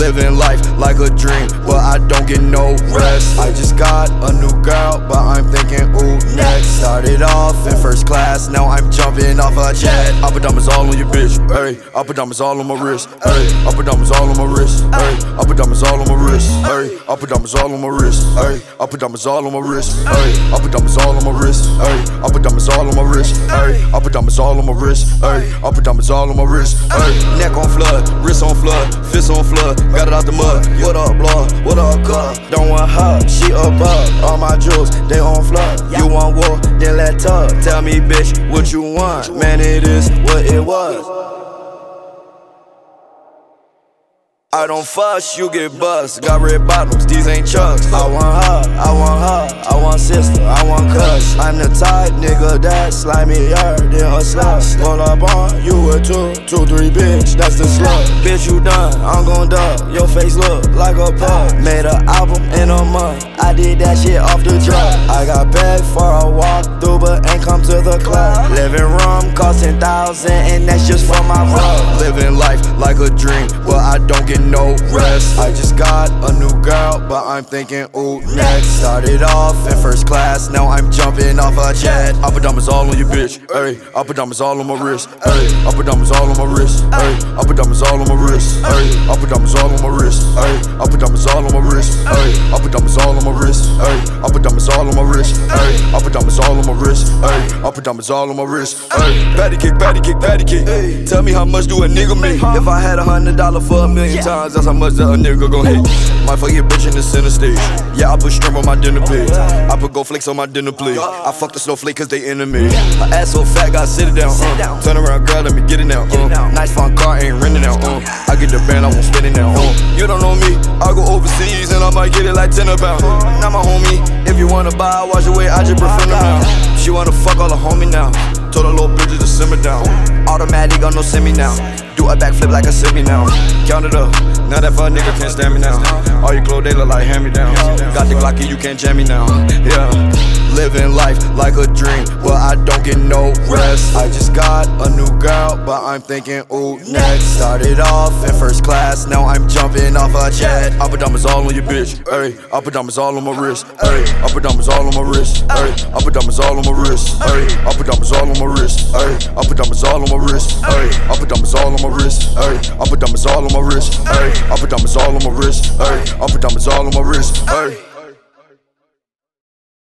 Living life like a dream, but I don't get no rest. I just got a new girl, but I'm thinking, ooh, next. Started off in first class, now I'm jumping off a jet. Upper diamonds all on your bitch, ayy. Upper diamonds all on my wrist, ayy. Upper diamonds all on my wrist, ayy. Upper diamonds all on my wrist, ayy. Upper diamonds all on my wrist, ayy. Upper diamonds all on my wrist, ayy. Upper diamonds all on my wrist, ayy. Upper diamonds all on my wrist, ayy. Upper diamonds all on my wrist, ayy. Upper diamonds all on my wrist, ayy. Neck on flood, wrist on flood, fist on flood. Got it out the mud. What up, blood? What up, cuz? Don't want her, she above. All my jewels, they on flood. You want war, then let tug. Tell me, bitch, what you want? Man, it is what it was. I don't fuss, you get bust. Got red bottoms, these ain't chucks. I want her, I want her, I want sister, I want cuss. I'm the type nigga that slimier than a slut. Pull up on you with 2, 3, bitch, that's the slut. Bitch, you done, I'm gon' duck. Your face look like a pug. Made an album in a month, I did that shit off the drug. I got paid for a walk through, but ain't come to the club. Living room cost 10,000, and that's just for my rub. Living life like a dream, but I don't get no rest. I just got a new girl, but I'm thinking, ooh, next. Started off in first class, now I'm jumping off a jet. Upper diamonds all on your bitch, ayy. Upper diamonds all on my wrist, ayy. Upper diamonds all on my wrist, ayy. Upper diamonds all on my wrist, ayy. Upper diamonds all on my wrist, ayy. Upper diamonds all on my wrist, ayy. Upper diamonds all on my wrist, ayy. Upper diamonds all on my wrist, ayy. Upper diamonds all on my wrist, ayy. Upper diamonds all on my wrist, ayy. Patty cake, patty cake, patty cake. Tell me how much do a nigga make? If I had $100 for a million times, that's how much that a nigga gon' hate. Might fuck your bitch in the center stage. Yeah, I put shrimp on my dinner plate. I put gold flakes on my dinner plate. I fuck the snowflake cause they enemy. Her ass so fat, gotta sit it down. Turn around, girl, let me get it now. Nice fun car, ain't renting now. I get the band, I won't spend it now. You don't know me, I go overseas and I might get it like 10 a pound. Not my homie, if you wanna buy, wash away, I just prefer them now. She wanna fuck all the homie now. Told her little bitches to simmer down. Automatic, got no semi now. Do a backflip like a semi now. Count it up, now that fuck nigga can't stand me now. All your clothes, they look like hand-me-downs. Got the Glocky, you can't jam me now. Yeah. Living life like a dream, but I don't get no rest. I just got a new girl, but I'm thinking, ooh, next. Started off in first class, now I'm jumping off a jet. Upper diamonds all on your bitch, ayy. Upper diamonds all on my wrist, ayy. Upper diamonds all on my wrist, ayy. Upper diamonds all on my wrist, ayy. Upper diamonds all on my wrist, ayy. Upper diamonds all on my wrist, ayy. Upper diamonds all on my wrist, ayy. Upper diamonds all on my wrist, ayy. Upper diamonds all on my wrist, ayy. Upper diamonds all on my wrist, ayy.